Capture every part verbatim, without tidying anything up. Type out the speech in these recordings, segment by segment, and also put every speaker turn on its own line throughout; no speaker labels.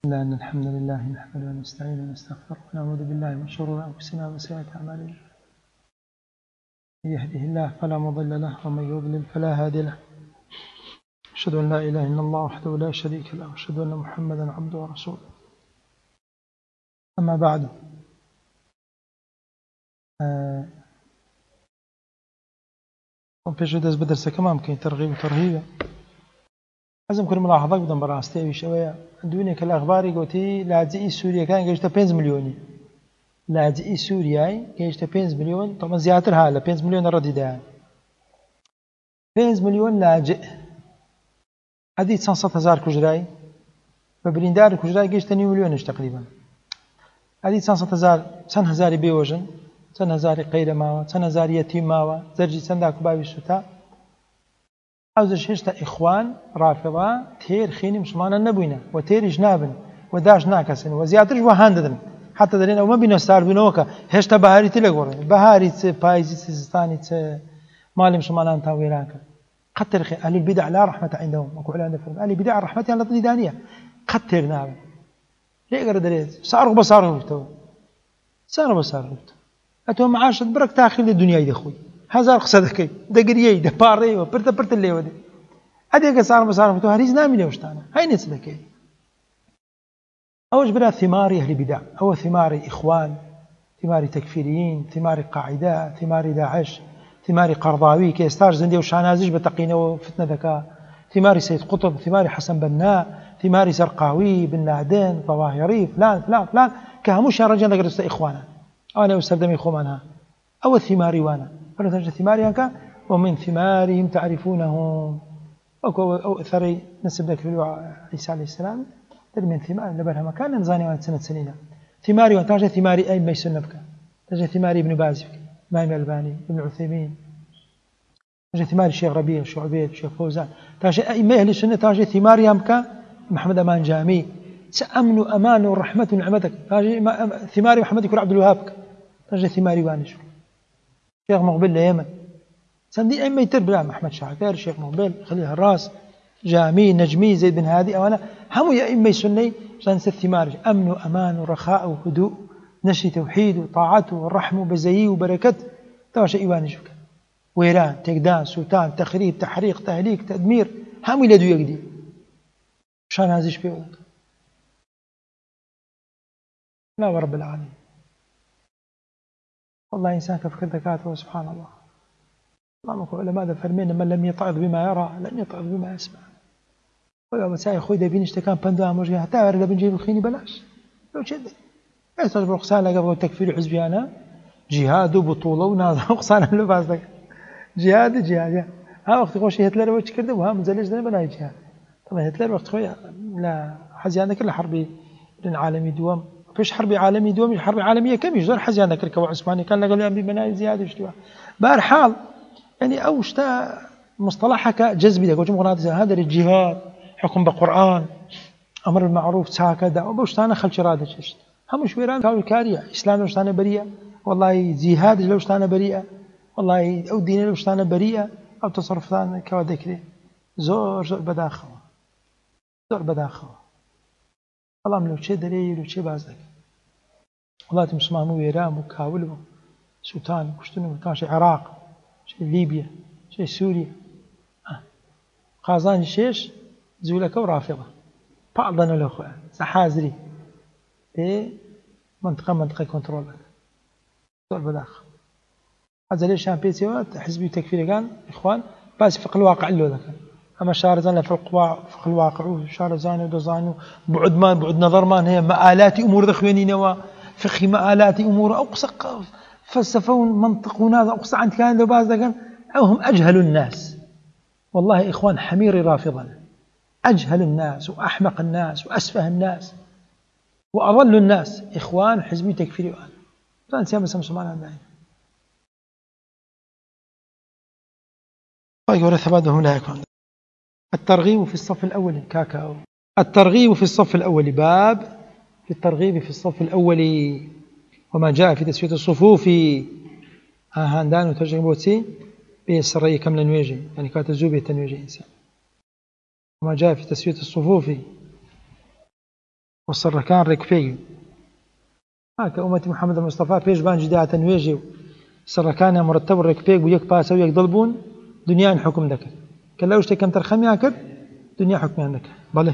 لا أن الحمد لله نحمده ونستعينه ونستغفره ونعوذ بالله من شرور أنفسنا وسيئات أعمالنا. من يهده الله فلا مضل له ومن يضلل فلا هادي له. أشهد أن لا إله إلا الله وحده لا شريك له وأشهد أن محمدا عبده ورسوله. أما بعد، پێش دەست بە دەرسەکەمان بکەین تەرغیب و تەرهیبە. حەزم کرد ملاحەزەک بدەم بەڕاستی ئەویش ئەوەیە دوێنێ کە لە ئەخباری گوتی لاجئی سووریەکان گەیشتە پێنج ملیۆنی. لاجئی سووریای گەیشتە پێنج ملیۆن، تەمە زیاتر ها لە پێنج ملیۆن ڕەدیدایان. پێنج ملیۆن لاجئ، عەدی چەند سەد هەزار کوژرای، بە بریندار کوژرای گەیشتە نیو ملیۆنش تەقریبەن. عەدی چەند سەد هەزار چەند هەزاری بێوەژن، چەند هەزاری قەیرە ماوە، چەند هەزاری یەتیم ماوە، زەرجی چەندا کوباوی سوتا. ئەوزش هێشتا ئیخوان ڕافڵا تێر خێنی مسلمانان نەبووینە و تێریش نابن و داش ناکەسن و زیاترش وەهان دەدن. حتا دەرێن ئەومە بینە ستاربوونەوەکە هێشتا بەهاری تر لەگۆڕێن، بەهاری چ پاییزی چ زستانی چ ماڵی مسلمانان تا وێرانکە. قەت تێرخێ ئەهل البدع لا رحمة عندهم، وەکو عولما دەفەرمێن ئەهل البدع ڕەحمەتیان لە دڵی دانیە، قەت تێر نابن. لێگەرە دەرێت ساڕق بە ساڕق بێتەوە، ساڕق بە ساڕق بێتەوە. ئەتۆ معاشت بڕک تاخیر لە دنیای دەخۆی، هەزار قسە دەکەی، دەگریەی، دەپاڕێەوە، پرتە پرتە لێوە دێ. ئەدێکە ساڕق بە ساڕق بێتەوە هەریز نامینێ ئەو شتانە، هەینێ چ دەکەی. ئەوەش برا ثماری ئەهل البدع، ئەوە ثماری ئیخوان، ثماری تەکفیریین، ثماری قاعدە، ثماری داعش، ثماری قەرضاوی کە ئێستاش زەندێ و شانازیش بە تەقینەوە فتنە دەکا، ثماری سید قوطب، ثماری حەسەن بەنا، ثماری زەرقاوی، بن لادن، ظەواهری فلان فلان فلان کە هەمووشیان ڕەنجیان دەگرێتە ئیخوانە. ئەوانە ئەو سەردەمی خۆمانها ئەوە ثماری وانە. فەرموویە ثماریان کە ومن ثمارهم تعرفونهم، وەکو ئەو ئەثەرەی نسب دەکرێت عیسی عەلەیهی سەلام من ثمار لەبەرهەمەکان نەزانیوان چەنە چنینە. ثماری وان تاژێ ثماری ئەئیمەی سونە بکە، تاژێ ثماری ابن باز بکە، امام البانی، ابن عثیمین، تاژێ ثماری شیخ ربیع، شعبێت، شیخ فوزان، تاژێ ئەئیمەی ئەهلی سونە تاژێ ثماریان بکە محمد ئەمان جامی، چ ئەمن و ئەمان و ڕەحمەت و نعمەتەک، تاژێ ثماری محمد کوڕ عەبدولوهاب بکە، تاژێ ثماری وانش بکە. شيخ مقبل ليمن سندي أئمة تر بلا محمد شاكر، شيخ مقبل، خليل هراس، جامي، نجمي، زيد بن هادي، أو أنا هم يا أئمة سني سنس الثمار، أمن وأمان ورخاء وهدوء، نشر توحيد وطاعة والرحمة وبزيي وبركة. تواش إيوان شوك ويران، تقدان، سلطان، تخريب، تحريق، تهليك، تدمير، هم يلدو يقدي. شان هذا شبيه لا ورب العالمين. والله إنسان كفكر ذكاته سبحان الله. اللهم كل علماء فرمينا من لم يتعظ بما يرى لن يتعظ بما يسمع. ولا مساي خوي دبين اشتكان بندام وجه حتى ورد بنجيب الخيني بلاش. لو شد. أيسر برقصان لقى تكفير حزبي أنا جهاد وبطولة وناظر قصان له بازك. جهاد جهاد. ها وقت خوش هتلر وش كرده وها مزلج ده بلا جهاد. طبعا هتلر وقت خوي لا حزيانة كل حربي لأن عالمي دوام. فيش حرب عالمي دوام حرب عالمية كم يجدر حزيانة كل كوا عثماني كان لقى لهم بمناي زيادة اشتوا. بارحال يعني أو شتا مصطلحك جذبي ده قلت مغناطيس هذا الجهاد حكم بالقرآن أمر بالمعروف ساكة ده وبوشتانا خل شرادة ششت هم شويران كانوا الكارية إسلام لوشتانا بريئة والله جهاد لوشتانا بريئة والله أو دين لوشتانا بريئة أو تصرفتان كوا ذكري زور زور بداخل زور بداخل الله من لو شيء دليل لو شيء بازك والله تمسمامو ويران وكاول سلطان كشتنو كان شيء عراق شيء ليبيا شيء سوريا آه. قازان الشيش زولك ورافضة بعضنا الأخوة سحازري في منطقة منطقة كنترول دول بداخل هذا ليش شان بيسيوات حزبي تكفير كان إخوان بس في الواقع اللو ذاك أما شارزان في القواع في الواقع وشارزان ودزان بعد ما بعد نظر ما هي مآلات أمور ذخوينين وفقه مآلات أمور أقصى فلسفة منطق وناظر أقصى عند كان لو باز ذاك أو هم أجهل الناس والله إخوان حمير رافضنا أجهل الناس وأحمق الناس وأسفه الناس وأضل الناس إخوان حزبي تكفيري وأنا فأنا سيما سمسومان عندنا طيب ثباتهم لا يكون. الترغيب في الصف الأول كاكاو. الترغيب في الصف الأول باب في الترغيب في الصف الأول وما جاء في تسوية الصفوف هاندان وترجم بوتسي بيسرية كم لنويجي يعني كانت الزوبية تنويجي إنسان وما جاء في تسوية الصفوف والسر كان ركفي هاك أمتي محمد المصطفى فيش بان جداعة نويجي سر كان مرتب ركفي ويك باس ويك ضلبون دنيا حكم لك كلا وش كم ترخم ياكل دنيا حكم عندك بله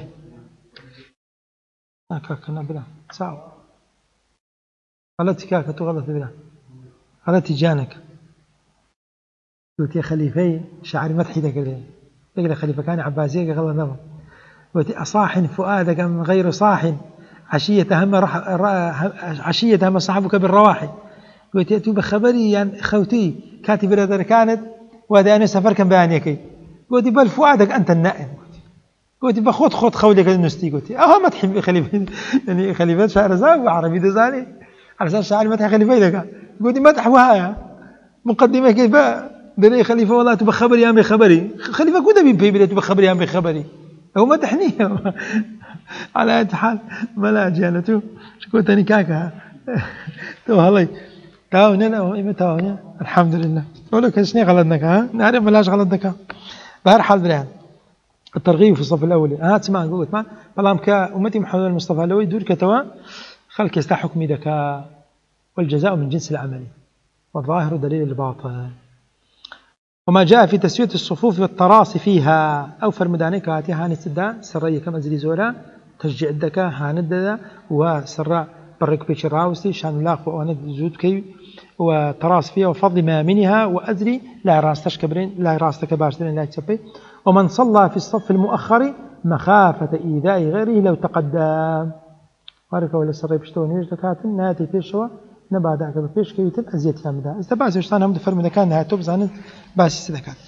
هاك كنا بلا ساو غلطتك كاك تو غلط بلا غلطتي جانك قلت يا خليفي شعري مدحي ذاك اللي تقول خليفة كان عباسي غلط نظر قلت أصاح فؤادك من غير صاح عشية هم رح عشية هم صاحبك بالرواحي قلت يأتوا بخبري يعني خوتي كاتب هذا كانت وهذا أنا سفر كان بيانيكي قلت بل فؤادك أنت النائم قلت بخوت خوت خولك النستي قلت أها ما تحب خليفة يعني خليفة شعر زاوي وعربي دزاني على أساس شعر ما تحب خليفة ذاك قلت ما تحوها مقدمة كيف دري خليفة والله تبى خبري يا بخبري خليفة كذا بيبي بلا تبى خبري يا بخبري هو ما تحنيه على أي حال ما لا جانته شكو تاني كاكا تو هلاي تاونا لا إما تاونا الحمد لله ولا كشني غلطناك ها نعرف ملاش غلطناك بهر حال بريان الترغيب في الصف الأول ها تسمع قلت ما بلام كأمتي محمد المصطفى لو يدور كتوا خلك يستحق حكم ذكاء والجزاء من جنس العمل والظاهر دليل الباطن وما جاء في تسوية الصفوف والتراصي فيها أو فرمدانيك هاتي هانستدا سرية كما زري زورا تشجيع الدكا هانددا وسراء برك بيش الراوسي شان لاق وأند زود كي وتراص فيها وفضل ما منها وأدري لا راستش كبرين لا راستك باشترين لا تسبي ومن صلى في الصف المؤخر مخافة إيذاء غيره لو تقدم وارك ولا سرية بشتون يجدكات ناتي فيشوا نبعد عقب فيش كي يتم أزيت كامدا استبعث وشتان هم دفر من كان هاتوب زانت باسي سدكات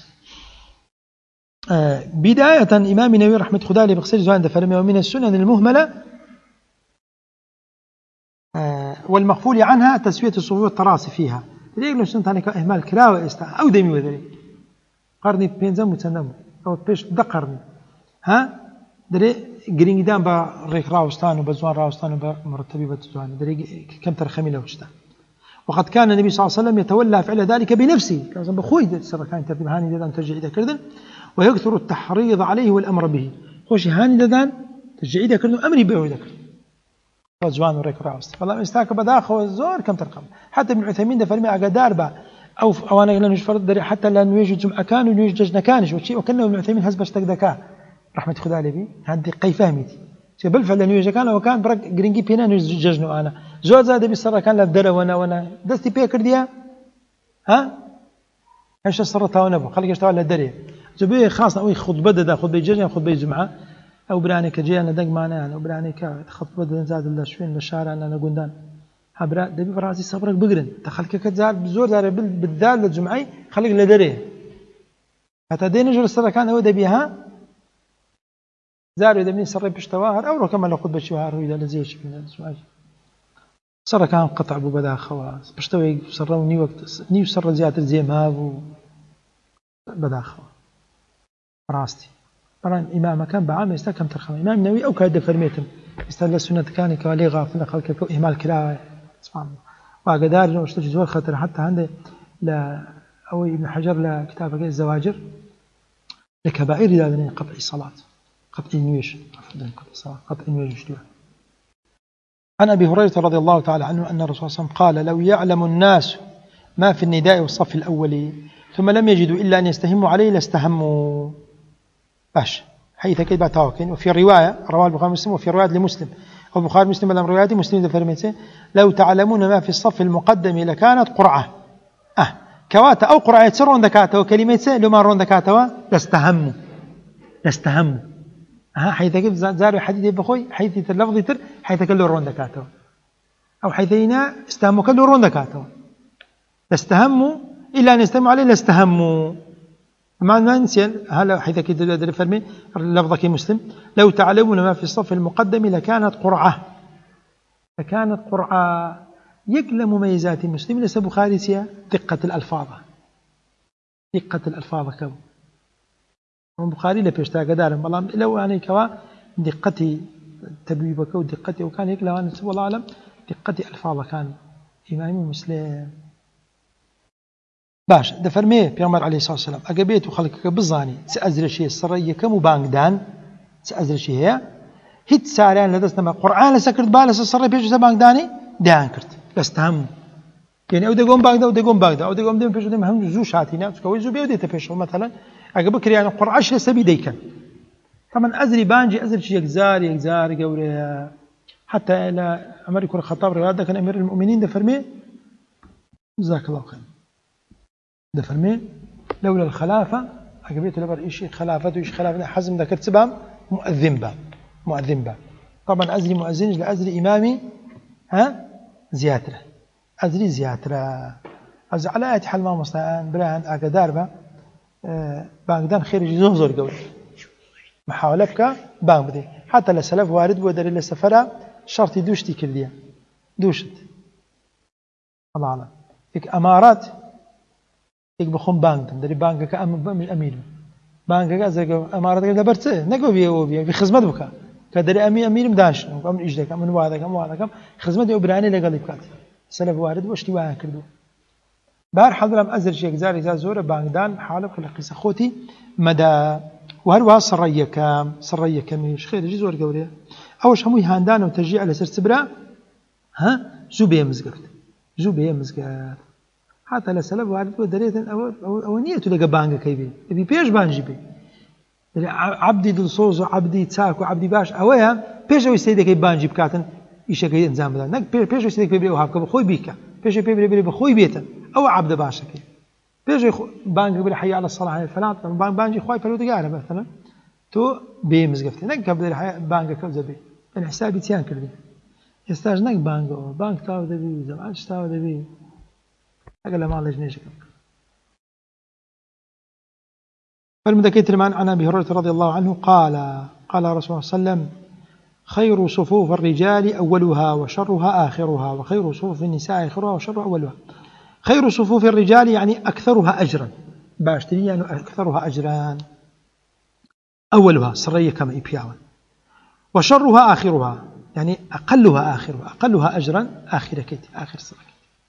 آه بداية إمام نووي رحمة خدالي بخسر زوان دفر ومن السنن المهملة آه والمغفول عنها تسوية الصفوف والتراصي فيها ليقولوا سنة عنك إهمال كراوة استا أو دمي وذري قرني بينزم وتنمو أو بيش دقرني ها دري جرينجدان بريك راوستان وبزوان راوستان ومرتبي بتزوان دري كم ترخمي له وشتان وقد كان النبي صلى الله عليه وسلم يتولى فعل ذلك بنفسه كان بخوي سر كان ترتيب هاني دان ترجع إذا كردن ويكثر التحريض عليه والأمر به خوش هاني دان ترجع إذا كردن أمري به إذا كردن بزوان وريك راوست والله مستاك بداخل الزور كم ترقم حتى ابن عثيمين ده فرمي أقدار با أو أو أنا قلنا نشفر دري حتى لا نوجد جمع كان ونوجد ججنا كانش وشيء وكنا ابن عثيمين هز بشتك دكاه رحمة خدا لي هذه قي فهمتي شيء بالفعل انه يجي كان وكان برك جرينجي بينا نججنو انا زود زاد بالسر كان لا درا وانا وانا دستي بيكر ديا ها ايش صرتها وانا خليك اشتغل لا دري زبي خاصه وي خطبه ده خطبه جمعه خطبه جمعه او براني كجي انا دق معنا انا براني خطبه زاد الله شوين بالشارع انا قندان حبرا دبي براسي صبرك بقرن تخلك كتزال بزور زار بالذال الجمعي خليك لا دري حتى دين نجر السر كان هو دبيها زاروا إذا بني سرّي بشتواهر أو كما لو قد بشواهر إذا لزيش من الزواج سر كان قطع أبو بدا خواص بشتوي سرّوا ني وقت ني سر زيادة زي ما أبو بدا خواص راستي طبعا إمام كان بعام يستكم ترخم إمام نووي أو كاد فرميتم يستدل السنة كان كوالي غافل خلق إهمال كلا سبحان الله وقدار إنه اشتجد زور خطر حتى عنده لا أو ابن حجر لا كتابه الزواجر لكبائر إذا قطع الصلاة قطع نويش قطع نويش عن أبي هريرة رضي الله تعالى عنه أن الرسول صلى الله عليه وسلم قال لو يعلم الناس ما في النداء والصف الأول ثم لم يجدوا إلا أن يستهموا عليه لاستهموا باش حيث كيف تاوكين وفي رواية رواه البخاري ومسلم وفي رواية لمسلم أو البخاري مسلم لم رواية مسلم ذا لو تعلمون ما في الصف المقدم لكانت قرعة أه كواتا أو قرعة يتسرون ذكاته وكلمة لما رون ذكاته لاستهموا لاستهموا ها حيث كيف زاروا حديث بخوي حيث اللفظ تر حيث كله رون ذكاته أو حيث هنا استهموا كله رون ذكاته لاستهموا إلا أن يستهموا عليه لاستهموا مع ما نسيان هلا حيث كده دري فرمي لفظك مسلم لو تعلمون ما في الصف المقدم لكانت قرعة لكانت قرعة يقل مميزات المسلم ليس بخاري سيا دقة الألفاظ دقة الألفاظ كم البخاري لا بيشتاق دارم والله لو يعني كوا دقتي تبويبك ودقتي وكان يقل وانا والله أعلم دقتي ألفاظ كان إمام مسلم باش دفرميه بيغمر عليه الصلاة والسلام أقبيت وخلقك بالظاني سأزر شيء السرية كم بانقدان سأزر شيء هي هیچ ساریان لەدەست نەما قورئان لەسەر کرد با لەسەر سەڕێ پێش لەسەر بانگدانی دایان کرد لەستە هەموو یعنی ئەو دەگۆم بانگدا و دەگۆم بانگدا ئەو دەگۆم دێم پێش دێم هەموو زوو شاتینا چکەوەی زوو بێ دێتە پێشەوە مەثەڵەن ئەگە بکریانە قورئانش لەسەبی دەیکەن طبعا ئەزری بانجی ئەزرشی یەکزار یەکزار گەورەیە حتى إلى عمر بن الخطاب رواية كان أمير المؤمنين دفرمي جزاك الله خير دفرمي لولا الخلافة عقبيته لبر إيش خلافة وإيش خلافة حزم ذكرت سبام مؤذن باب مؤذن باب طبعا أزري مؤذن لأزري إمامي ها زياترة أزري زياترة أز على آية حل ما مستعان براهن أقدار با أه باقدان خير جزوه زور قوي محاولة بك باق بدي حتى لسلف وارد بودر إلى سفرة شرطي دوشتي كردية دوشت الله أعلم إك أمارات إك بخون بانك دري بانك كأم أمير بانك كأزرق أمارات كذا برت نقول بيه وبيه في خدمة بك كدري أمي أمير مداش أمن إجدك أمن وعدك أمن وعدك خدمة أبراني لقلب كات سلف وارد واشتي واه كردو بار حضرم أزر شيء زار إذا زور بانك دان حالك في قصة خوتي مدى وهروها سرية كام سرية كميش خير جزور قوليه أوش هموي هاندان وترجيع على سر سبرا ها زوبيه مزقت زوبيه مزقت حتى لسلف وارد ودريت أو أو أو نيته لقى بانج كيبي يبي بيش بانجي بي عبدي دلصوز وعبدي تساك وعبدي باش أويا بيش أو يسيدك كي بانجي بكاتن إيش كي إنزام بدل نك بيش أو يسيدك بيبري وهابك بخوي بيكا بيش بيبري بيبري بخوي بيتا أو عبد باشا كي بيش بانج بيبري حي على الصلاة على الفلاط بانجي خوي فرود قارة مثلا تو بي مزقفتي نك قبل الحياة بانج كوزا بي أنا حسابي تيان كردي يستاج نك بانج بانج تاو دبي زمان تاو دبي أقل ما الله جنيش فالمذكر من عن أبي هريرة رضي الله عنه قال قال رسول الله صلى الله عليه وسلم خير صفوف الرجال أولها وشرها آخرها وخير صفوف النساء آخرها وشرها أولها خير صفوف الرجال يعني أكثرها أجرا باشتري يعني أكثرها أجرا أولها سرية كما إبياوا وشرها آخرها يعني أقلها آخرها أقلها أجرا آخر كيت آخر سرية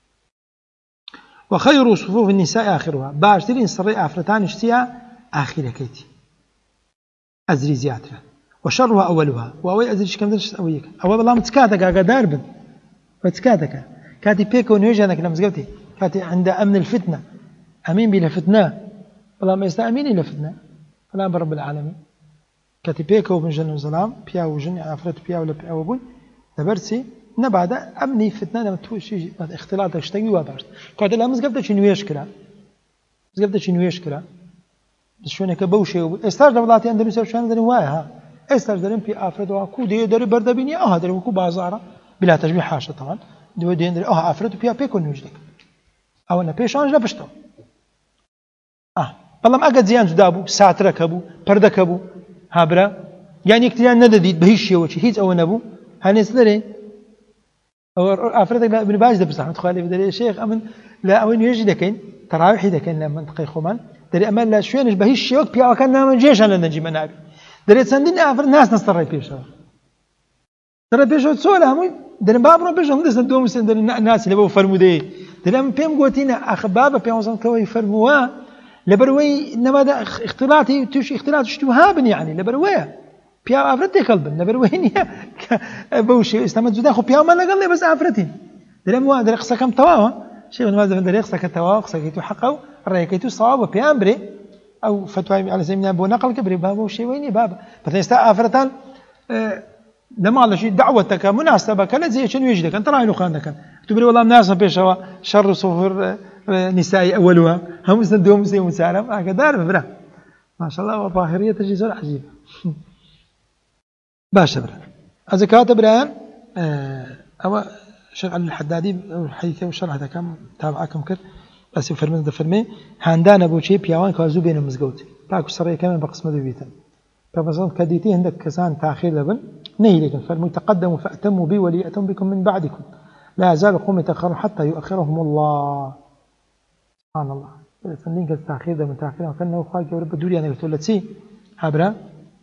وخير صفوف النساء آخرها باشتري سرية أفرتان اشتيا آخر كيت أزري زيادة وشرها أولها وأوي أزريش كم درش أويك أول والله متكاتك أقدار بن متكاتك كاتي بيك ونيجي أنا كلام زقتي كاتي عند أمن الفتنة أمين بلا فتنة والله ما يستأمين إلا فتنة فلا برب العالمين كاتي بيك وبن جن وزلام بيا وجن عفرت بيا ولا بيا وبن نبرسي نبعد أمني فتنة لما توشي اختلاط اشتغي وابرت قاعد لا مزقبت شنو يشكله مزقبت شنو يشكله بس شو نك بوشي استاج دولاتي عندنا سوي شان دري واها استاج درين في افرد واكو دي دري بردبيني اه دري وكو بازاره بلا تشبيه حاشا طبعا دو دي دري اه افرد بيا بيكون نوجدك او انا بيش انجا بشتو اه والله ما قد زيان دابو ساترك ابو بردك ابو هابرا يعني اكتيان ندديد بهيش وشي هيز او نبو هنسدري او افرد ابن باز دبس احمد خالد دري شيخ امن لا وين يجدكين تراويح دكين لما منطقه خمان دري أمل لا شوينش بهيش شيوك بيا وكان من جيش أنا نجي منابي دري سندين أفر ناس نسترى بيشوا ترى بيشوا تسولها مو دري بابرو بيشوا هم دسنا دوم سن دري الناس اللي بو فرمودي دري أم بيم قوتينا أخ بابا بيم وصل كوي فرموا لبروي إنما ده اختلاطي توش اختلاط شتو هابن يعني لبروي بيا أفرتي قلبا لبروي نيا بوشي استمد زود أخو بيا ما لقى بس أفرتي دري مو دري قصة كم تواوا شيء ما زال دري قصة كتواوا قصة كيتو حقه رأيكيتو صواب بيامبري أو فتوى على سبيل أبو نقل كبري بابا وشي ويني بابا فتنستا أفرتان أه لما الله شيء دعوتك مناسبة كانت زي شنو يجدك أنت راعي لخان كان تبري والله مناسبة بيشوا شر صفر نسائي أولها هم سندوم سي مسالم هكذا برا ما شاء الله وظاهرية تجي عجيبة باشا برا الزكاة برا أه أو شرع الحدادي حديثه وشرح هذا كم تابعكم كذا بس فرمز دفرمي هاندان أبو شيء بيوان كازو بين المزجوت باكو سرية كمان بقسم ذي بيتن فمثلا كديتي عندك كسان تأخير لبن نهي لكن فالمتقدم فأتموا بي وليأتم بكم من بعدكم لا يزال قوم يتأخرون حتى يؤخرهم الله سبحان الله فنين كالتأخير ده من تأخير وكأنه خالق ورب دوري أنا قلت له تسي عبرا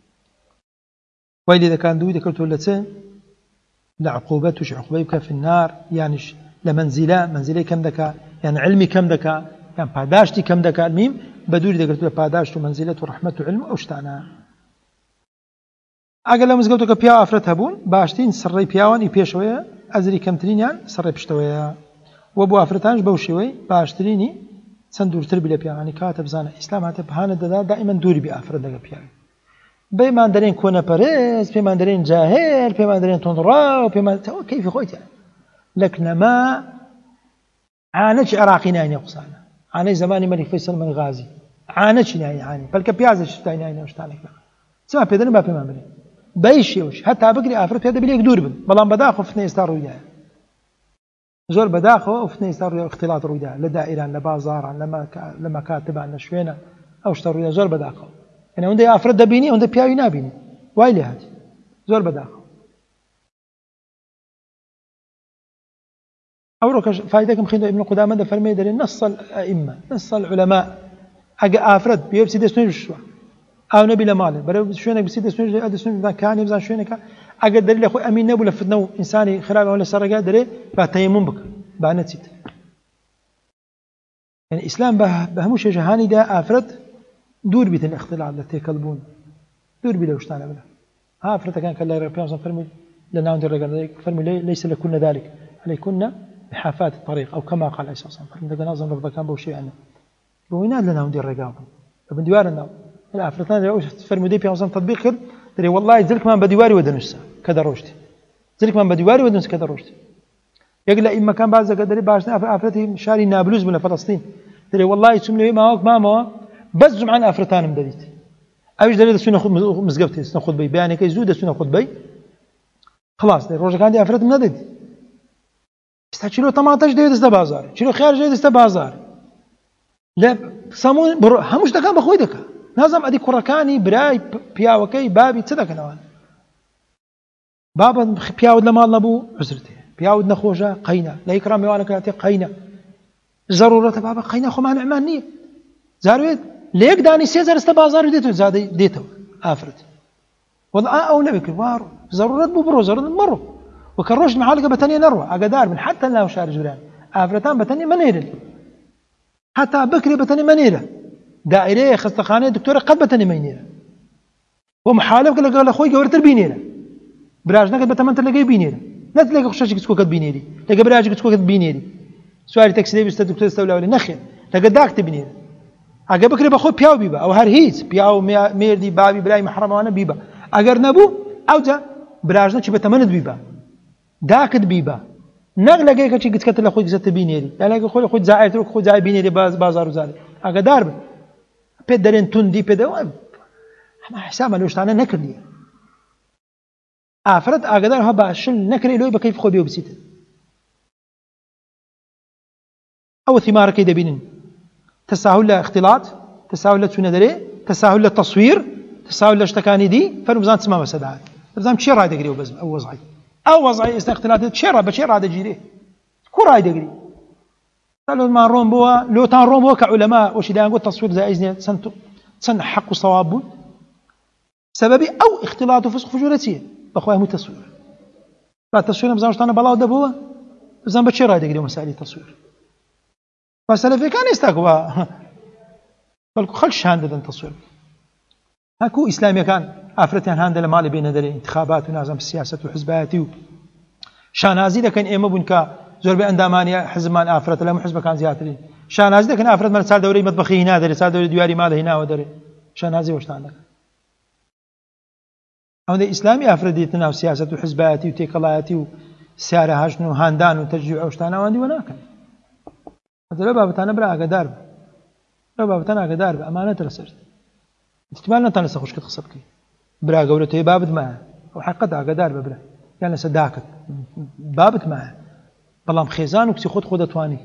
وإذا كان دوري قلت له تسي لعقوبتش عقوبتك في النار يعني لمنزلة منزلة كم ذكاء يعني علمي كم ذكاء يعني باداشتي كم ذكاء الميم بدوري ذكرت له باداشت ومنزلة ورحمة وعلم أوشتانا ئەگەر لە مزگەوتەکە پیا ئافرەت هەبوون باشترین سڕەی پیاوانی پێشەوەیە ئەزری کەمترینیان سڕێ پشتەوەیە وە بۆ ئافرەتانش بەو شێوەی باشترینی چەند دوورتر بی لە پیاوانی کاتە بزانە ئیسلام هاتە پهانە دەدا دائیمەن دووری بی ئافرەت لەگە پیاوی پێمان دەرێن کۆنەپەرست پێمان دەرێن جاهێل پێمان دەرێن تۆندڕاو پێمان کەیفی خۆیتە لەکنەما عانەی عێراقی ناینێ قسانە عانەی زمانی مەلیک فەیسەڵ من غازی عانەی ناینێ عانی بەڵکە پیازێک شتای ناینێ شتانێکە چما پێدەن با پێمان بێ بەی شێوش هەتا بگری ئافرەت پێ دەبێت دوور بن بەڵام بەداخۆ فتنە ئێستا ڕوویدایە زۆر بەداخەوە ئەو فتنە ئێستا ڕووی اختلاط ڕوویدا لە دائیران لە بازاڕان لە مەکاتبان لە شوێنە ئەو شتە ڕوویدا زۆر بەداخەوە یعنی ئەوەندەی ئافرەت دەبینی ئەوەندە پیاوی نابینی وای لێ هاتی زۆر بەداخەوە ئەو ڕۆکەش فایدەکەم خوێندە ئیبن قودامە دەفەرمێ دەرێ نەص الئیمە نەص العولەما ئەگە ئافرەت بێ بچی دەستنوێژ بشوە ئاو نەبی لە ماڵێ بەرەو شوێنێک بچی دەستنوێژ دەستنوێژ کانی بزان شوێنێکە ئەگەر دەری لە خۆی ئەمین نەبوو لە فتنە و ئینسانی خراپەوە لەسەر ڕێگا دەرێ با تەیەموم بکە با نەچیت یعنی ئیسلام بە هەموو شێژەهانیدا ئافرەت دوور بیتن اختلاط لە تێکەڵبوون دوور بی لەو شتانە بڵێ ها ئافرەتەکان کە لە پێغەمبەر فەرمووی لە ناوەندی ڕێگەدەرێک فەرمووی لەیس لەکن ذلك عليكن بحافات الطريق أو كما قال عليه الصلاة والسلام فإن دقنا نظام رفض كان بوشي عنه بويناد لنا ودي الرقاب ابن دوار الناو الأفرطان رأوش فرمودي في عظام تطبيق كر تري والله ذلك من بديواري ودنسا كذا روشتي ذلك من بديواري ودنسا كذا روشتي يقول إما كان بعض قدري بعضنا أفرطي شاري نابلس من فلسطين تري والله يسمى لي ما هو ما ما بس جمعان أفرطان مدريت أيش دليل سنة خد مزقبتي سنة خد بي بياني كي زود سنة خد بي خلاص روجا كان دي أفرط مدريت استا چلو طماطش دەوێت دەستە بازار چلو خیار دەوێت دەستە بازار لە سەمون بڕۆ هەموو شتەکان بەخۆی دەکات نازانم ئەدی کوڕەکانی برای پیاوەکەی بابی چ دەکەنەوە بابە پیاوت لە ماڵ نەبوو عوزرت هەیە پیاوت نەخۆشە قەینە لە ئیکرام میوانەکە هاتێ قەینە زەڕورەتە بابە قەینە خۆمان نەعمان نییە زاروێت لە یەک دانی سێ هەزار دەستە بازار دێتەوە زادەی دێتەوە ئافرەت وەڵا ئەو نەبێت وارۆ زەڕورەت بوو بڕۆ زەڕورەت مەڕۆ وكروش محلك بتاني نروى أقدار من حتى لا شارج جيران أفرتان بتاني منيرة حتى بكري بتاني منيرة دائرية خستخانة دكتورة قد بتاني منيرة ومحالفك لقى لأخوي جورت البينيرة براجنا قد بتمنت لقى بينيرة لا تلاقي خشاشك تسكو قد بينيري لقى براجك تسكو قد بينيري سؤال تاكسي بيست دكتور استولى ولا نخير لقى داك تبينيرة أجا بكري بأخوي بياو بيبا أو هرهيز بياو ميردي بابي بلاي محرم وأنا بيبا أجر نبو أو جا براجنا شو بتمنت بيبا داكت بيبا نغلقي كشي قد كتل أخوي جزت بينيري يعني أخوي أخوي زايد روك أخوي زايد بينيري باز بازار وزاري أقدر ب بدرين تندي بده ما حساب لوش تانا نكردي أفرد أقدر هبا شل نكري لو بكيف خوي بيوبسيت أو ثمار كيدا بينن تساهل اختلاط تساهل سندري تساهل التصوير تساهل اشتكاني دي فرمزان تسمع مسدات فرمزان شي راي دقري وبس أو وضعي أو وضعي استختلاط شيرة بشير هذا جيري كوراي دقري قالوا ما روم بوا لو تان روم بوا كعلماء وش دا نقول تصوير زائزني سنتو سن حق صواب سببي أو اختلاط فسق فجورتي بأخويا مو تصوير بعد تصوير مزاج تانا بلاو دبوا زين بشير هذا دقري مسائل التصوير مسألة في كان يستقوا بل خلش هندل تصوير هكو إسلامي كان أفرتيان هندل مالي بين دري انتخابات ونازم السياسة وحزباتي شانازي ده كان إما بنكا زور بأندامانيا حزمان أفرت لا حزب كان زياترين شانازي ده كان أفرت من سال دوري مطبخي هنا دري سال دوري دواري ماله هنا ودري شانازي وش عندك هذا إسلامي أفرديتنا وسياسة وحزباتي وتيكلاتي وسيارة هجن وهاندان وتشجيع وشتانا واندي وناكل هذا لا بابتنا برا قدار لا بابتنا قدار أمانة رسرت احتمال نتانا سخوش كتخصبك برا قولته بابد معه وحقتها قدار ببرا يعني صداقت بابت معه بلام خيزان وكسي خود خود تواني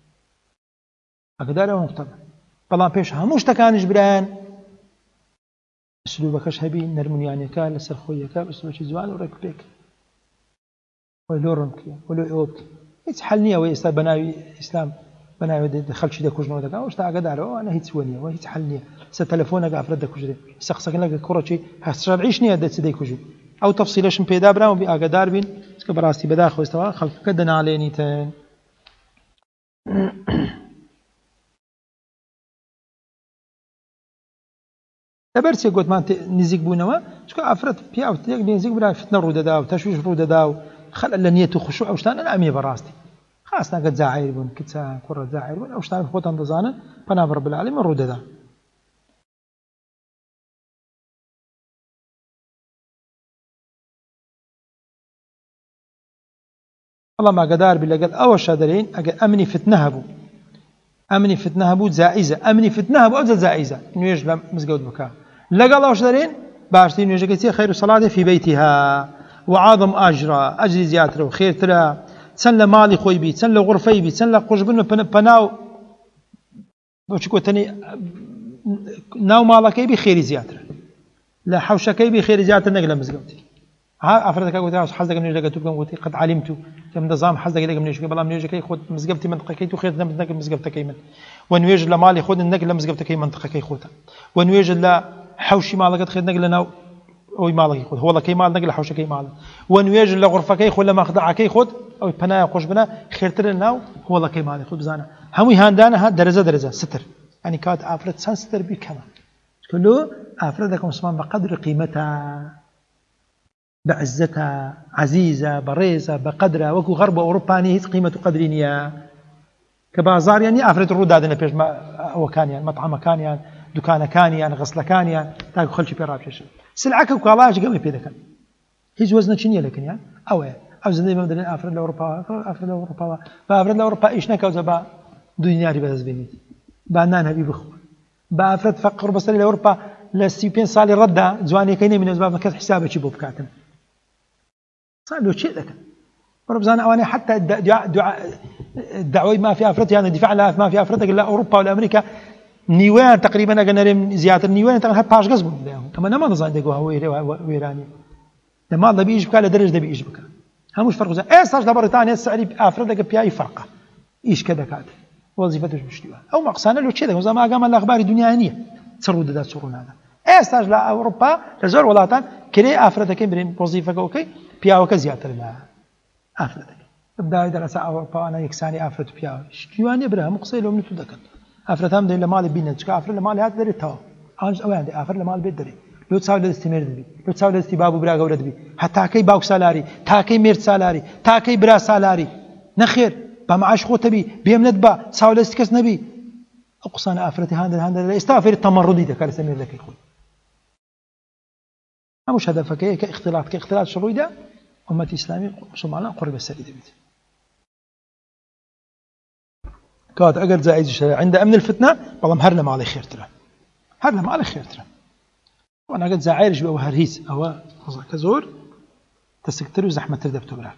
قدار ومقتضى بلام بيش هموش تكانش بران اسلوبكش هبي نرمونياني كا لسر خويا اسلوبك زوال ورك بيك ولو رمكي ولو يوبك هيت حلنيه ويستا بناوي اسلام بناوي دخل شي داك وجنو داك واش تاع قدار وانا هيت سوانيه وهيت حلنيه س تليفونك افرد داك وجري سقسك لك كروشي هسرعيشني دات سديك وجي او تفصيلش بيدا برا وبي اقدار بين براستي بداخل استوا خلق كدنا عليني تن لبرسي قلت ما نزيق بونوا شكو أفرد بيا وتيجي نزيق بلا فتنة رودة داو تشويش رودة داو خل ألا نية خشوع وشتان أنا أمي براستي خاصة قد زاعير بون كتسا كرة زاعير بون أو شتان خوتان دزانا بنافر رب العالمين رودة دا الله ما قدار بالله قال أول شادرين أقل أمني فتنها بو أمني فتنها بو زائزة أمني فتنها بو أجل زائزة إنه يجب مزقود بكا لقى الله شادرين باشتين إنه يجب خير الصلاة في بيتها وعظم أجرى أجري زيادة وخير ترى تسن مالي خوي بي تسن غرفي بي تسن قرجبن بناو بوشكو تاني ناو مالكي بي خير زيادة لا حوشكي بي خير زيادة نقل مزقودي ها أفرادك قلت يا حزك من يجي تقول قلت قد علمت كم نظام حزك يجي من يجي بلا من يجي كي خود مزقبتي منطقة كي تخيط نقل مزقبتك كي من ونويج لمالي خود النقل مزقبتك كي منطقة كي خوتها ونويج لا حوشي مالك تخيط نقل لنا أو مالك يخود هو كي مال نقل حوش كي مال ونويج لغرفة كي خود لما خدع كي خود أو بناء خوش بنا خير ترى هو كي مال يخود بزانا هم يهاندانا ها درجة درجة ستر يعني كات أفراد سان ستر بي كمان كله أفرادكم اسمان بقدر قيمتها بعزتها عزيزة بريزة بقدرها وكو غرب أوروباني هيت قيمة قدرينيا كبازار يعني أفراد الرود هذا نبيش ما هو كان يعني مطعم كان يعني دكان كان يعني غسل كان يعني تاكل خلشي بيرابش سلعك وكالاش قوي في ذاك هيز وزنه شنيا لكن يعني أو أو زي ما بدنا أفراد الأوروبا أفراد الأوروبا فأفراد الأوروبا إيش نكوا زبا دنيا ربع زبينيت بعنانا بيبخو بأفراد فقر بس الأوروبا لسيبين صالي ردة زواني كيني من أسباب كذا حسابه شبوب كاتم صار له شيء ذاك وربزان أواني حتى الدعاء دعاء الدعوة ما في أفراد يعني الدفاع لا ما في أفراد إلا أوروبا ولا أمريكا نيوان تقريبا أجنري زيادة نيوان تقريبا باش قصبوا لهم كمان ما نظن دقوا هو ويراني لما الله بيجي بكا لدرجة ده بيجي بكا همش فرق زين إيه صار بريطانيا السعري أفراد بياي فرقة إيش كذا كات وظيفته مش مشتوى أو مقصانا له كذا وزي ما قام الأخبار الدنيائية تسرود ده تسرون هذا إيه صار لا أوروبا لزور ولاتان كلي أفراد كبرين وظيفة أوكي بياو كزيادة لا أفراد بدأ دراسة أوروبا أنا يكساني أفراد بياو شتواني برا مقصي لهم نتودكن أفراد هم دين لمال بينن شكا أفراد لمال هذا دري تاو أنج أوي عندي أفراد لمال بيت دري لو تساوي الاستمرار دبي لو تساوي الاستباب برا جورد بي حتى كي باوك سالاري تا كي ميرت سالاري تا كي برا سالاري نخير بمعاش خو تبي بيمند با تساوي الاستكس نبي أقصانا أفراد هذا هذا استغفر التمردي ده كان سمير ذاك يقول مش هدفك كاختلاط كاختلاط شروي ده أمة إسلامية سمعنا قرب السريد بيت كاد أجر زائد الشرع عند أمن الفتنة والله مهرنا ما عليه خير ترى هرنا ما عليه خير ترى وأنا قد زعيرش بأو هرهيس أو كزور تسكتر وزحمة تردب تبرع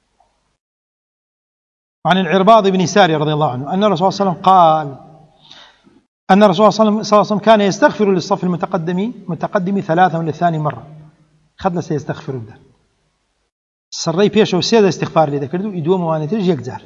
عن العرباض بن ساري رضي الله عنه أن الرسول صلى الله عليه وسلم قال أن الرسول صلى الله عليه وسلم كان يستغفر للصف المتقدم متقدم ثلاثة وللثاني مرة خد لسه يستغفر ده سري بيش وسيد استغفار لي ذكرته يدوم وانا ترجع يجزر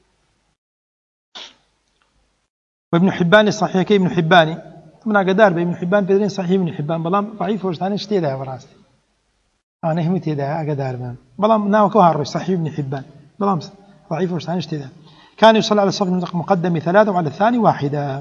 وابن حبان الصحيح كي ابن حباني من قدار بابن حبان بدرين صحيح ابن حبان بلام ضعيف وجدان اشتي ده براسي انا همتي ده قدار بلام بلام ناو كهر صحيح ابن حبان بلام ضعيف وجدان اشتي ده كان يصلي على الصف المقدم ثلاثة وعلى الثاني واحدة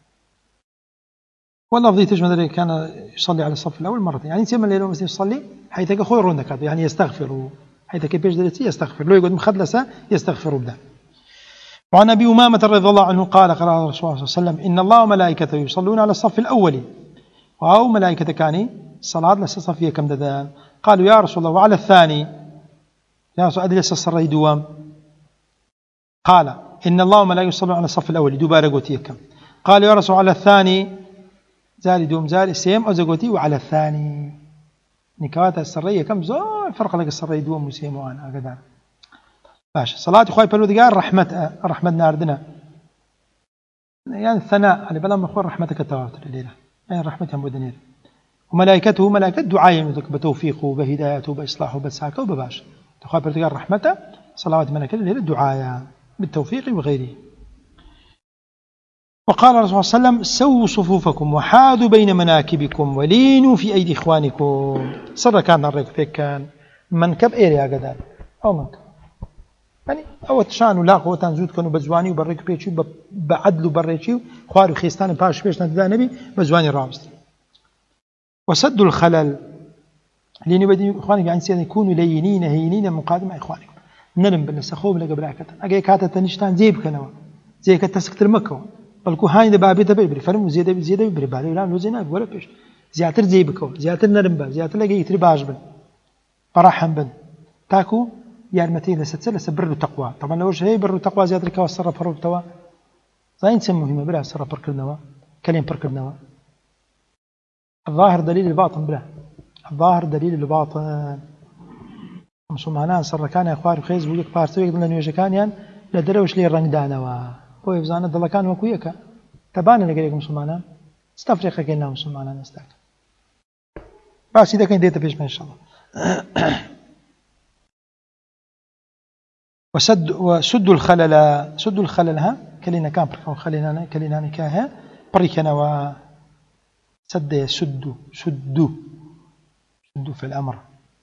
واللفظ تجمع كان يصلي على الصف الأول مرتين يعني سيما الليل ومسلم يصلي حيث يخوي رونك يعني يستغفر حيث كبيش درتي يستغفر لو يقعد مخلصة يستغفر بده وعن أبي أمامة رضي الله عنه قال قال الرسول صلى الله عليه وسلم إن الله وملائكته يصلون على الصف الأول وأو ملائكة كاني صلاة للصفية كم ددان قالوا يا رسول الله وعلى الثاني يا رسول الله لسه الصلاة دوام قال إن الله وملائكته يصلون على الصف الأول دوبارقوتي كم قالوا يا رسول الله على الثاني زاري دوم زاري سيم أو زقوتي وعلى الثاني نكوات السرية كم زور فرق لك السرية دوم وسيم وأنا أقدر باش صلاة أخوي بالودقار رحمة رحمة ناردنا يعني الثناء على بلا ما أخوي رحمتك التواتر الليلة يعني رحمتها مدنير وملائكته ملائكة دعاء يمدك بتوفيقه وبهدايته وبإصلاحه وبساكه وبباش أخوي بالودقار رحمته صلوات ملائكة الليلة دعاء بالتوفيق وغيره وقال الرسول صلى الله عليه وسلم سووا صفوفكم وحاذوا بين مناكبكم ولينوا في أيدي إخوانكم صار كان الركب كان منكب إيريا قدر أو منكب يعني أو تشان ولا قوة تنزود كانوا بزواني وبرك بيشي بعدل وبريشي خوارو خيستان باش بيش ندى نبي بزواني رامست وسد الخلل لين بدي إخواني يعني سيدنا يكونوا لينين هينين مقادمة إخوانكم نرم بالنسخ خوب لك براكة أجي كاتة تنشتان زيب كنوا زي كتسكت المكة بل كو هاي دبابي تبي بري فرم زيادة زيادة بري بعد ولا لو زينا ولا بيش زيادة زيبكوا زيادة نرم بل زيادة لقي يتري باج بل فرحم بل تاكو يارمتين لستسل سبر التقوى طبعا لو شيء بر التقوى زيادة كوا الصرف فرب توا زين سمو مهمة بلا صرف بركنوا كلام بركنوا الظاهر دليل الباطن بلا الظاهر دليل الباطن مسلمانان صار كان يا اخوان خيز بيقول لك بارتو يقول لنا كان يعني لا دروش لي الرنگ دانوا بو يفزان دل كان وكويك تبان نقول مسلمانان استفريقيا كنا مسلمانان استاك بس اذا كان ديت بيش ان شاء الله وسد وسد الخلل سد الخلل ها كلنا كان بركو خلينا كلنا نكاه بريكنا و سد يسد سد سد في الامر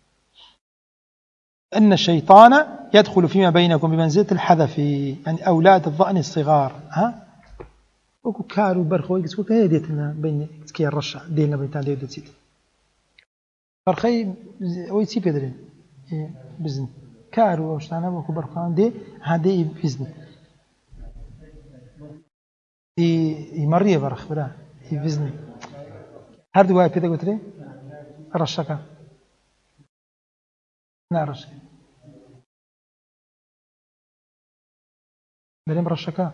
أن الشيطان يدخل فيما بينكم بمنزلة الحذف يعني أولاد الضأن الصغار ها وكو كارو برخو يقول كي ديتنا بين كي الرشة دينا بيتان ديو ديت برخي ويسيب يدرين بزن كارو وشتانا وكو برخوان دي هادي بزن يمريه برخ بلا يبزن هردو واي بيدا قلت لي الرشة لا رشا دريم رشكا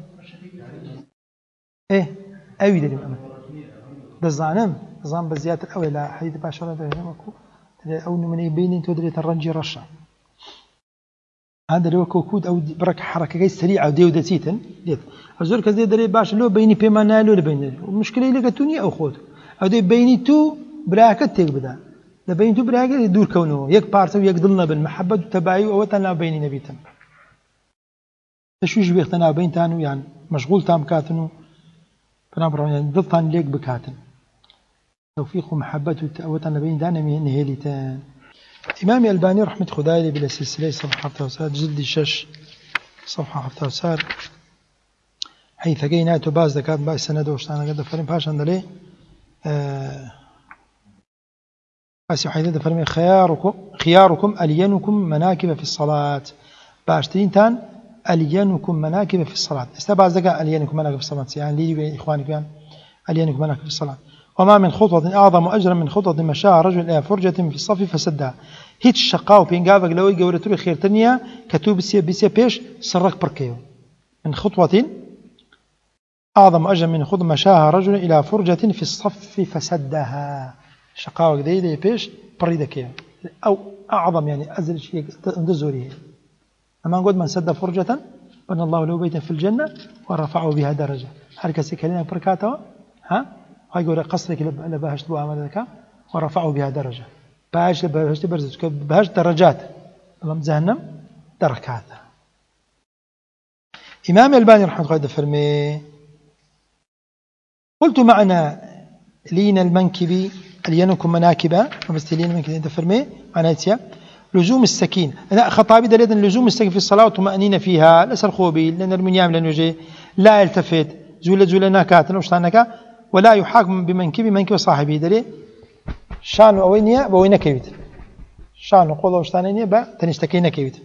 ايه اوي دريم اما دزانم زان بزيادة الاوي لا حديث باشرة دريم اكو او نمني بيني تو دريت الرنجي رشا هذا لو كود او برك حركة جاي سريعة وديو دسيتن ديت ازور كزي دري باش لو بيني بما نالو لبيني المشكلة اللي قتوني او خود او دي بيني تو براكت تيك بدا لبين تبرع يدور كونه يك بارسو يك ضلنا بالمحبة والتباعي ووتنا بين نبيتن تشويش بيختنا بين تانو يعني مشغول تام كاتنو فنبرا يعني ضلتان ليك بكاتن توفيق ومحبة وتنا بين دانا من هيلتان إمام الباني رحمة خداي بلا سلسلة صفحة حفتة جلد شش صفحة حفتة حيث جينا تباز ذكات باي سند وشتانا قد فريم باش عندلي آه بس حيث فرمي خياركم خياركم ألينكم مناكب في الصلاة باشترين تان ألينكم مناكب في الصلاة استبعد ذكاء ألينكم مناكب في الصلاة يعني لي إخوانك يعني ألينكم مناكب في الصلاة وما من خطوة أعظم أجرا من خطوة مشاها رجل إلى فرجة في الصف فسدها هيت الشقاء وبينقافك لو يقولت له خير تنيا كتوب بسي بسي بيش سرق بركيو من خطوة أعظم أجرا من خطوة مشاها رجل إلى فرجة في الصف فسدها شقاوة دي دي بيش بريدك أو أعظم يعني أزل شيء اندزوريه أما نقول من سد فرجة بنى الله له بيتا في الجنة ورفعه بها درجة هل كسيكالين بركاته ها هاي يقول قصرك لبهشت بو عملك ورفعه بها درجة باش لبهشت برزت بهشت درجات اللهم جهنم دركات إمام الباني رحمه الله فرمي قلت معنى لين المنكب ألينكم مناكبا ومستلين منكب أنت فرمي معناتها لزوم السكين أنا خطابي دليل لزوم السكين في الصلاة وطمأنينة فيها لسر خوبي لأن المنيام لأنه جي لا يلتفت زول زول ناكات نوشتانك ولا يحاكم بمنكب منكب صاحبه دليل شان أوينيا بوينة كيوت شان قول وشتانينيا با تنشتكينا كيوت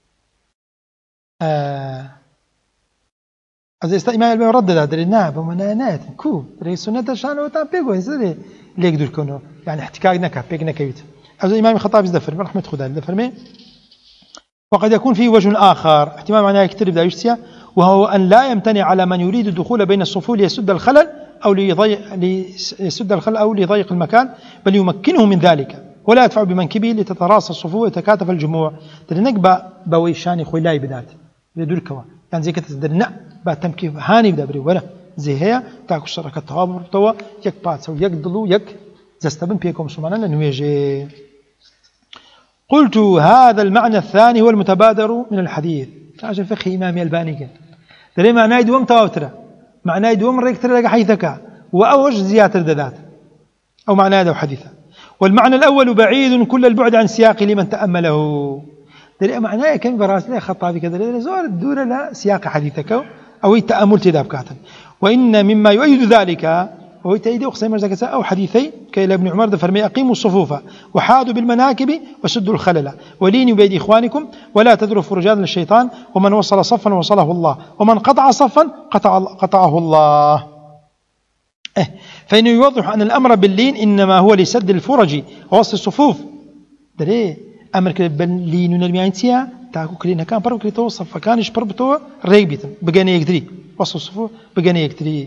آه از است ایمان البانی رد داد داری نه با منانات کو داری سنت شان و تام بگو هزاری لیک دور کنو يعني احتكاك نكا بيك نكيت از الامام الخطابي ذفر من رحمه خدا ذفر مي وقد يكون فيه وجه آخر احتمال معناه يكتر بدا يشتيا وهو أن لا يمتنع على من يريد الدخول بين الصفوف ليسد الخلل أو ليضيق ليسد الخلل أو ليضيق المكان بل يمكنه من ذلك ولا يدفع بمنكبه لتتراص الصفوف ويتكاتف الجموع ترنقبا بويشاني خويلاي بدات يدور كوا يعني زي كتدرنا با تمكيف هاني بدا بري ولا زي هي تاكو شركه توابر توا يك باتسو يك دلو يك زستبن بيكم سمعنا نويجي قلت هذا المعنى الثاني هو المتبادر من الحديث عشان فقه إمام الباني كان ترى معناه يدوم تواتره معناه يدوم ريكتر لك حيثك وأوج زيادة ذات أو معناه هذا حديثا والمعنى الأول بعيد كل البعد عن سياق لمن تأمله ترى معناه كان براسله خطابي كذا زور الدور لا سياق حديثك أو التأمل تداب كاتن وإن مما يؤيد ذلك وهو تأيدي وقصيمة زكاة أو حديثي كإلى ابن عمر فرمي أقيموا الصفوف وحادوا بالمناكب وسدوا الخلل ولينوا بيد إخوانكم ولا تذروا فرجانا للشيطان ومن وصل صفا وصله الله ومن قطع صفا قطع قطعه الله. إيه فإنه يوضح أن الأمر باللين إنما هو لسد الفرج ووصل الصفوف دري أمر باللين ونرميانتيا تاكو كلينا كان برو كليتو صف كانش بربتو ريبيت بقاني يكتري وصل الصفوف بقاني يكتري.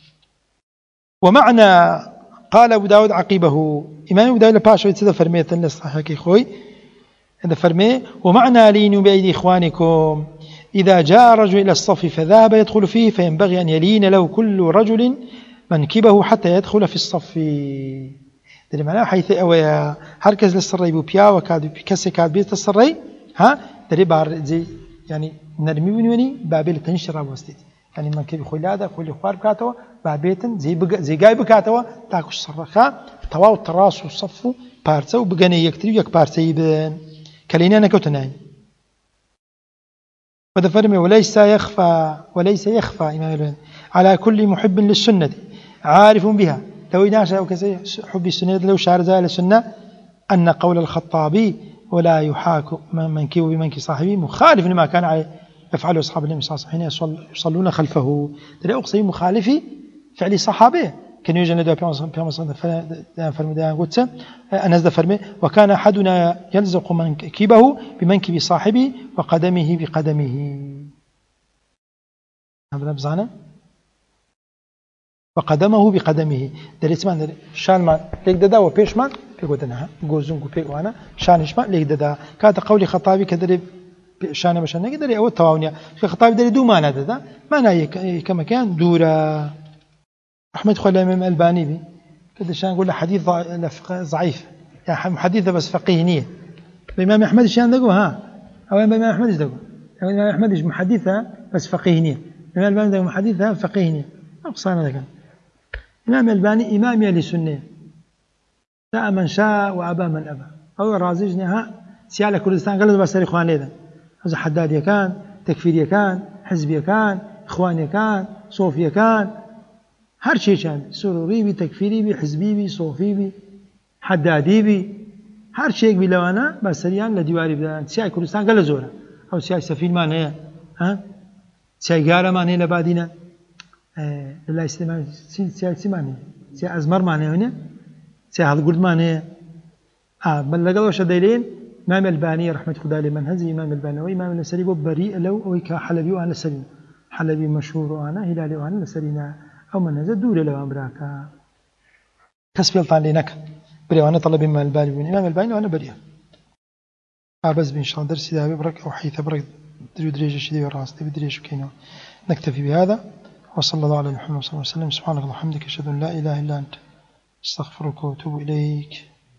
ومعنى قال أبو داود عقيبه إمام أبو داود لباشا يتسدى فرمية للصحيح خوي هذا فرمية ومعنى لينوا بأيدي إخوانكم إذا جاء رجل إلى الصف فذهب يدخل فيه فينبغي أن يلين له كل رجل منكبه حتى يدخل في الصف. ده معناه حيث أويا هركز للسري بوبيا وكاد بكسي كاد بيت السري ها ده بار زي يعني نرمي ونوني بابل تنشر وستيت يعني منكب خلاده خلي خوار بكاتوا بابيتن زي بق زي جاي بكاتوا تاكش صرخا تواو التراس والصف بارتس وبقني يكتري يك بارتي بن كلينا أنا كوتناي وده فرمي وليس يخفى وليس يخفى إمام على كل محب للسنة عارف بها لو يناشى أو كذا حب السنة لو شعر زال السنة أن قول الخطابي ولا يحاك منكب بمنك صاحبه مخالف لما كان عليه يفعله أصحاب النبي صلى الله عليه وسلم حين يصلون خلفه. ترى أقصي مخالفي فعل الصحابة كان يوجد لدى بيوم صلى الله قدس أنزد فرمي وكان أحدنا يلزق منكبه بمنكب صاحبه وقدمه بقدمه هذا بزعنا وقدمه بقدمه در اسمان شان ما ليك ددا وبيش ما بيقودنا جوزون كوبيك وانا شانش ما ليك ددا كات قولي خطابي كدري شان مشان نقدر أو التواونيا خطابي دري دو ما ناددا ما ناي كما كان دورا أحمد خليل الإمام الألباني بي كده شان نقول حديث ضعيف يعني حديث بس فقيهنية الإمام أحمد شان دقوا ها أو الإمام أحمد إيش دقوا الإمام أحمد إيش محدثة بس فقيهنية الإمام الألباني دقوا محدثة فقيهنية أقصانا ذكر الإمام الألباني إمام يلي سنة شاء من شاء وأبى من أبى أو رازجني ها سيالة كردستان قالوا بس الإخوان ليدا هذا حدادية كان تكفيرية كان حزبية كان إخوانية كان صوفية كان هر شيء كان سروري بي تكفيري بي حزبي بي صوفي بي حدادي بي هر شيء بي لو أنا بس ريان لديواري بدان سياي كردستان قال زورا أو سياي سفيل مانية ها سياي قارة مانية لبادينا آه لله استماع سياي سمانية سياي أزمر مانية هنا سياي هالقرد مانية آه بل لقلوا شديلين إمام الباني رحمة خدا لمن هذه إمام الباني وإمام النسري بريء لو أو كحلبي وأنا سرين حلبي مشهور وأنا هلالي وأنا سرينا أو من هذا دور لو أمريكا كسبيل طالينك بريء وأنا طلب إمام الباني من إمام الباني وأنا بريء أبز بإن شاء الله درس ذا ببرك أو حيث برك دريج شدي وراس تبي دريج كينو نكتفي بهذا وصلى الله على محمد صلى الله عليه وسلم سبحانك اللهم وبحمدك أشهد أن لا إله إلا أنت أستغفرك وأتوب إليك.